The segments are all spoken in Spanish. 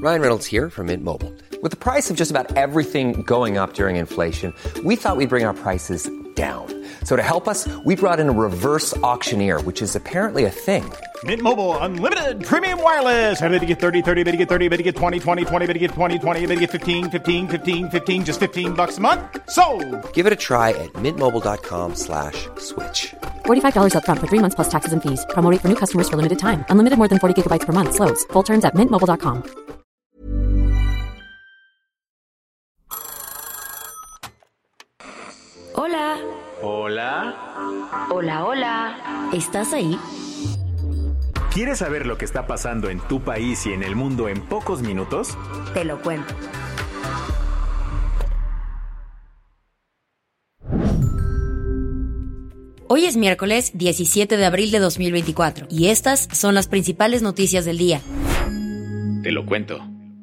Ryan Reynolds here from Mint Mobile. With the price of just about everything going up during inflation, we thought we'd bring our prices down. So to help us, we brought in a reverse auctioneer, which is apparently a thing. Mint Mobile Unlimited Premium Wireless. How to get 30, 30, how to get 30, how to get 20, 20, 20, how to get 20, 20, how to get 15, 15, 15, 15, just $15 a month? Sold! Give it a try at mintmobile.com/switch. $45 up front for 3 months plus taxes and fees. Promo rate for new customers for limited time. Unlimited more than 40 gigabytes per month. Slows full terms at mintmobile.com. Hola. Hola. Hola, hola. ¿Estás ahí? ¿Quieres saber lo que está pasando en tu país y en el mundo en pocos minutos? Te lo cuento. Hoy es miércoles 17 de abril de 2024 y estas son las principales noticias del día. Te lo cuento.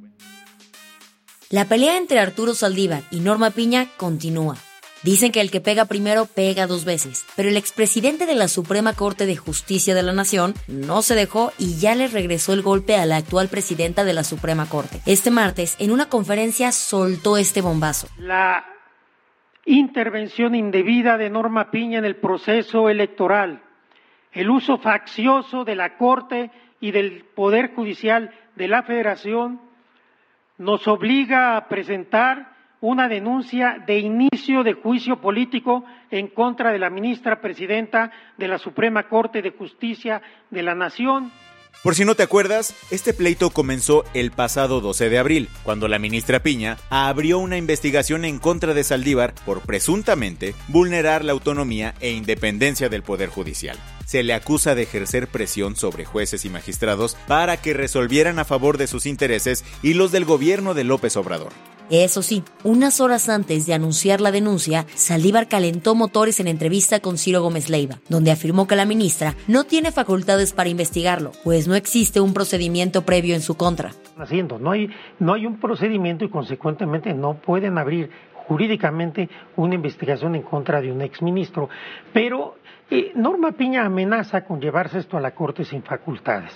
La pelea entre Arturo Saldívar y Norma Piña continúa. Dicen que el que pega primero pega 2 veces, pero el expresidente de la Suprema Corte de Justicia de la Nación no se dejó y ya le regresó el golpe a la actual presidenta de la Suprema Corte. Este martes, en una conferencia, soltó este bombazo. La intervención indebida de Norma Piña en el proceso electoral, el uso faccioso de la Corte y del Poder Judicial de la Federación nos obliga a presentar una denuncia de inicio de juicio político en contra de la ministra presidenta de la Suprema Corte de Justicia de la Nación. Por si no te acuerdas, este pleito comenzó el pasado 12 de abril, cuando la ministra Piña abrió una investigación en contra de Saldívar por presuntamente vulnerar la autonomía e independencia del Poder Judicial. Se le acusa de ejercer presión sobre jueces y magistrados para que resolvieran a favor de sus intereses y los del gobierno de López Obrador. Eso sí, unas horas antes de anunciar la denuncia, Saldívar calentó motores en entrevista con Ciro Gómez Leiva, donde afirmó que la ministra no tiene facultades para investigarlo, pues no existe un procedimiento previo en su contra. No hay un procedimiento y consecuentemente no pueden abrir jurídicamente una investigación en contra de un exministro, pero Norma Piña amenaza con llevarse esto a la Corte sin facultades.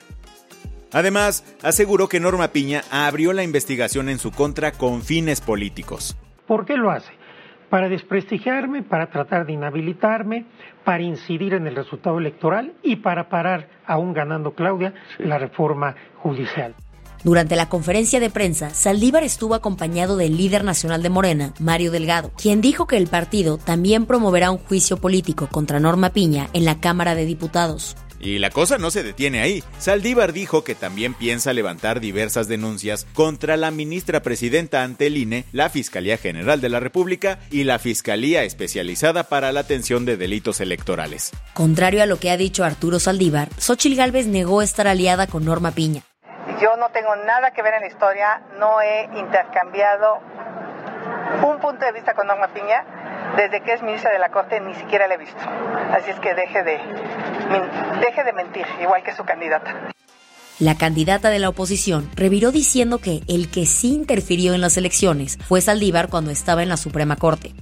Además, aseguró que Norma Piña abrió la investigación en su contra con fines políticos. ¿Por qué lo hace? Para desprestigiarme, para tratar de inhabilitarme, para incidir en el resultado electoral y para parar, aún ganando Claudia, la reforma judicial. Durante la conferencia de prensa, Saldívar estuvo acompañado del líder nacional de Morena, Mario Delgado, quien dijo que el partido también promoverá un juicio político contra Norma Piña en la Cámara de Diputados. Y la cosa no se detiene ahí. Saldívar dijo que también piensa levantar diversas denuncias contra la ministra presidenta ante el INE, la Fiscalía General de la República y la Fiscalía Especializada para la Atención de Delitos Electorales. Contrario a lo que ha dicho Arturo Saldívar, Xóchitl Gálvez negó estar aliada con Norma Piña. Yo no tengo nada que ver en la historia, no he intercambiado un punto de vista con Norma Piña. Desde que es ministra de la Corte ni siquiera la he visto. Así es que deje de mentir, igual que su candidata. La candidata de la oposición reviró diciendo que el que sí interfirió en las elecciones fue Saldívar cuando estaba en la Suprema Corte.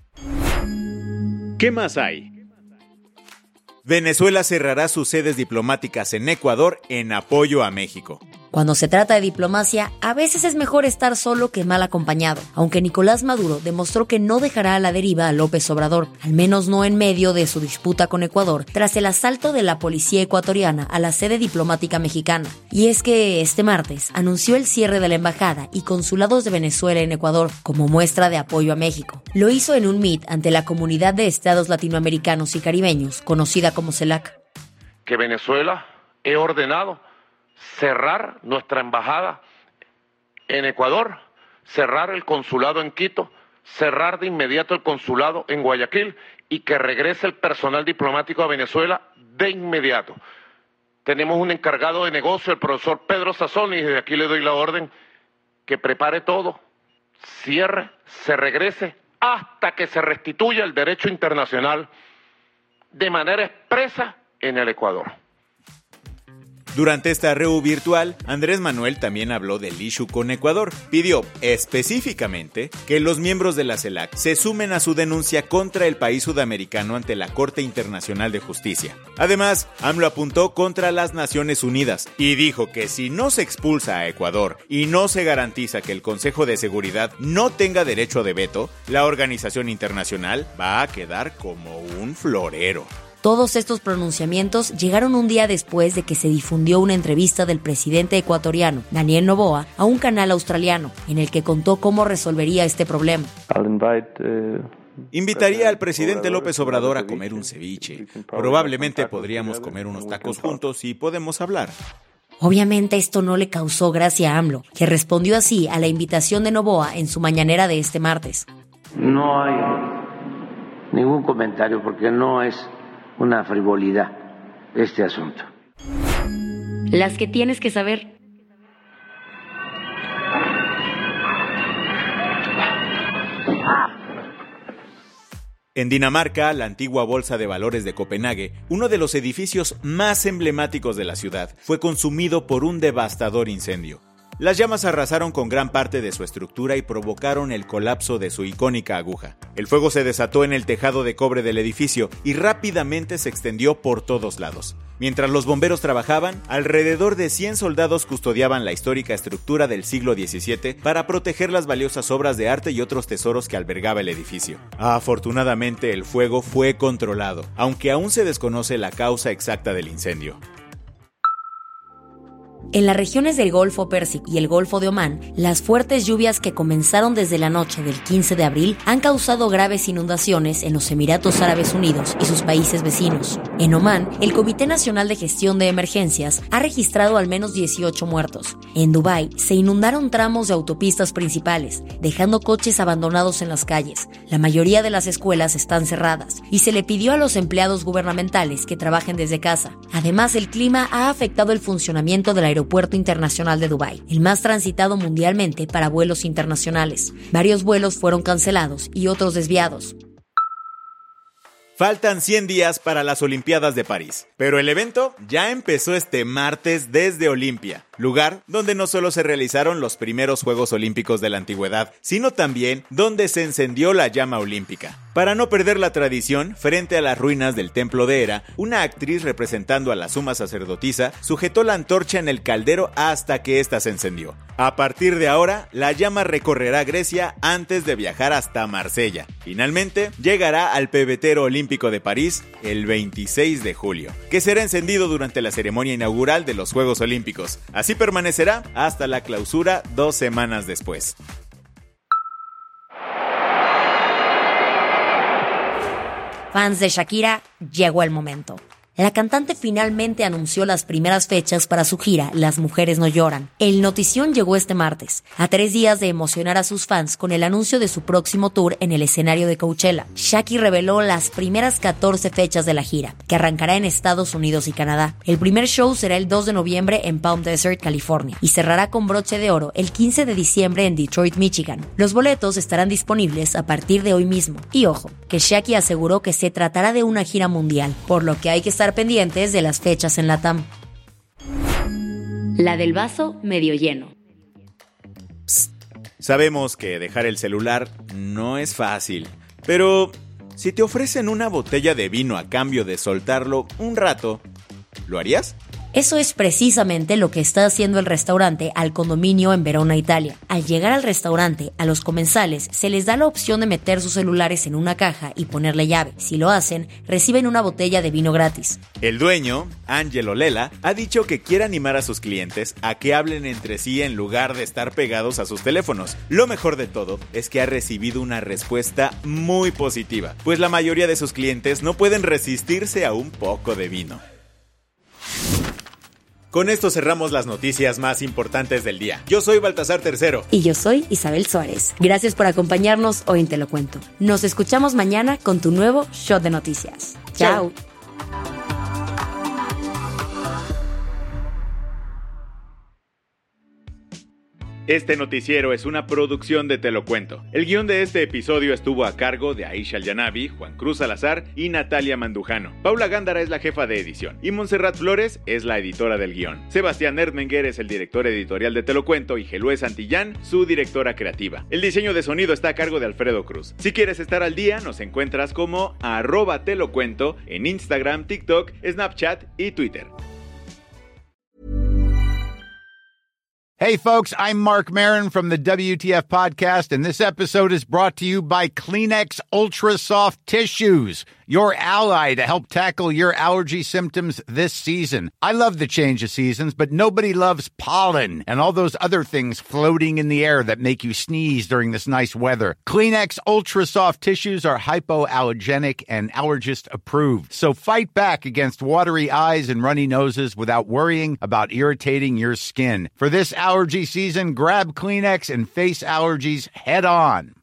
¿Qué más hay? Venezuela cerrará sus sedes diplomáticas en Ecuador en apoyo a México. Cuando se trata de diplomacia, a veces es mejor estar solo que mal acompañado, aunque Nicolás Maduro demostró que no dejará a la deriva a López Obrador, al menos no en medio de su disputa con Ecuador, tras el asalto de la policía ecuatoriana a la sede diplomática mexicana. Y es que este martes anunció el cierre de la embajada y consulados de Venezuela en Ecuador como muestra de apoyo a México. Lo hizo en un meet ante la comunidad de estados latinoamericanos y caribeños, conocida como CELAC. Que Venezuela he ordenado cerrar nuestra embajada en Ecuador, cerrar el consulado en Quito, cerrar de inmediato el consulado en Guayaquil y que regrese el personal diplomático a Venezuela de inmediato. Tenemos un encargado de negocio, el profesor Pedro Sazón, y desde aquí le doy la orden que prepare todo, cierre, se regrese hasta que se restituya el derecho internacional de manera expresa en el Ecuador. Durante esta reunión virtual, Andrés Manuel también habló del issue con Ecuador. Pidió específicamente que los miembros de la CELAC se sumen a su denuncia contra el país sudamericano ante la Corte Internacional de Justicia. Además, AMLO apuntó contra las Naciones Unidas y dijo que si no se expulsa a Ecuador y no se garantiza que el Consejo de Seguridad no tenga derecho de veto, la organización internacional va a quedar como un florero. Todos estos pronunciamientos llegaron un día después de que se difundió una entrevista del presidente ecuatoriano, Daniel Noboa, a un canal australiano, en el que contó cómo resolvería este problema. Invitaría al presidente López Obrador a comer un ceviche. Probablemente podríamos comer unos tacos juntos y podemos hablar. Obviamente esto no le causó gracia a AMLO, que respondió así a la invitación de Noboa en su mañanera de este martes. No hay ningún comentario porque no es una frivolidad este asunto. Las que tienes que saber. En Dinamarca, la antigua Bolsa de Valores de Copenhague, uno de los edificios más emblemáticos de la ciudad, fue consumido por un devastador incendio. Las llamas arrasaron con gran parte de su estructura y provocaron el colapso de su icónica aguja. El fuego se desató en el tejado de cobre del edificio y rápidamente se extendió por todos lados. Mientras los bomberos trabajaban, alrededor de 100 soldados custodiaban la histórica estructura del siglo XVII para proteger las valiosas obras de arte y otros tesoros que albergaba el edificio. Afortunadamente, el fuego fue controlado, aunque aún se desconoce la causa exacta del incendio. En las regiones del Golfo Pérsico y el Golfo de Omán, las fuertes lluvias que comenzaron desde la noche del 15 de abril han causado graves inundaciones en los Emiratos Árabes Unidos y sus países vecinos. En Omán, el Comité Nacional de Gestión de Emergencias ha registrado al menos 18 muertos. En Dubái, se inundaron tramos de autopistas principales, dejando coches abandonados en las calles. La mayoría de las escuelas están cerradas y se le pidió a los empleados gubernamentales que trabajen desde casa. Además, el clima ha afectado el funcionamiento del Aeropuerto Internacional de Dubái, el más transitado mundialmente para vuelos internacionales. Varios vuelos fueron cancelados y otros desviados. Faltan 100 días para las Olimpiadas de París, pero el evento ya empezó este martes desde Olimpia, lugar donde no solo se realizaron los primeros Juegos Olímpicos de la antigüedad, sino también donde se encendió la llama olímpica. Para no perder la tradición, frente a las ruinas del templo de Hera, una actriz representando a la suma sacerdotisa sujetó la antorcha en el caldero hasta que ésta se encendió. A partir de ahora, la llama recorrerá Grecia antes de viajar hasta Marsella. Finalmente, llegará al pebetero olímpico de París el 26 de julio, que será encendido durante la ceremonia inaugural de los Juegos Olímpicos. Así permanecerá hasta la clausura 2 semanas después. Fans de Shakira, llegó el momento. La cantante finalmente anunció las primeras fechas para su gira Las Mujeres No Lloran. El notición llegó este martes, a 3 días de emocionar a sus fans con el anuncio de su próximo tour en el escenario de Coachella. Shakira reveló las primeras 14 fechas de la gira, que arrancará en Estados Unidos y Canadá. El primer show será el 2 de noviembre en Palm Desert, California, y cerrará con broche de oro el 15 de diciembre en Detroit, Michigan. Los boletos estarán disponibles a partir de hoy mismo. Y ojo, que Shakira aseguró que se tratará de una gira mundial, por lo que hay que estar pendientes de las fechas en LATAM. La del vaso medio lleno. Psst. Sabemos que dejar el celular no es fácil, pero si te ofrecen una botella de vino a cambio de soltarlo un rato, ¿lo harías? Eso es precisamente lo que está haciendo el restaurante Al Condominio en Verona, Italia. Al llegar al restaurante, a los comensales se les da la opción de meter sus celulares en una caja y ponerle llave. Si lo hacen, reciben una botella de vino gratis. El dueño, Angelo Lela, ha dicho que quiere animar a sus clientes a que hablen entre sí en lugar de estar pegados a sus teléfonos. Lo mejor de todo es que ha recibido una respuesta muy positiva, pues la mayoría de sus clientes no pueden resistirse a un poco de vino. Con esto cerramos las noticias más importantes del día. Yo soy Baltasar Tercero. Y yo soy Isabel Suárez. Gracias por acompañarnos hoy en Te lo Cuento. Nos escuchamos mañana con tu nuevo Shot de Noticias. Chao. Este noticiero es una producción de Te lo cuento. El guión de este episodio estuvo a cargo de Aisha Al-Janabi, Juan Cruz Salazar y Natalia Mandujano. Paula Gándara es la jefa de edición y Montserrat Flores es la editora del guión. Sebastián Erdmenguer es el director editorial de Te lo cuento y Gelue Santillán, su directora creativa. El diseño de sonido está a cargo de Alfredo Cruz. Si quieres estar al día, nos encuentras como @telocuento en Instagram, TikTok, Snapchat y Twitter. Hey folks, I'm Mark Maron from the WTF Podcast, and this episode is brought to you by Kleenex Ultra Soft Tissues, your ally to help tackle your allergy symptoms this season. I love the change of seasons, but nobody loves pollen and all those other things floating in the air that make you sneeze during this nice weather. Kleenex Ultra Soft Tissues are hypoallergenic and allergist approved, so fight back against watery eyes and runny noses without worrying about irritating your skin. For this allergy season, grab Kleenex and face allergies head on.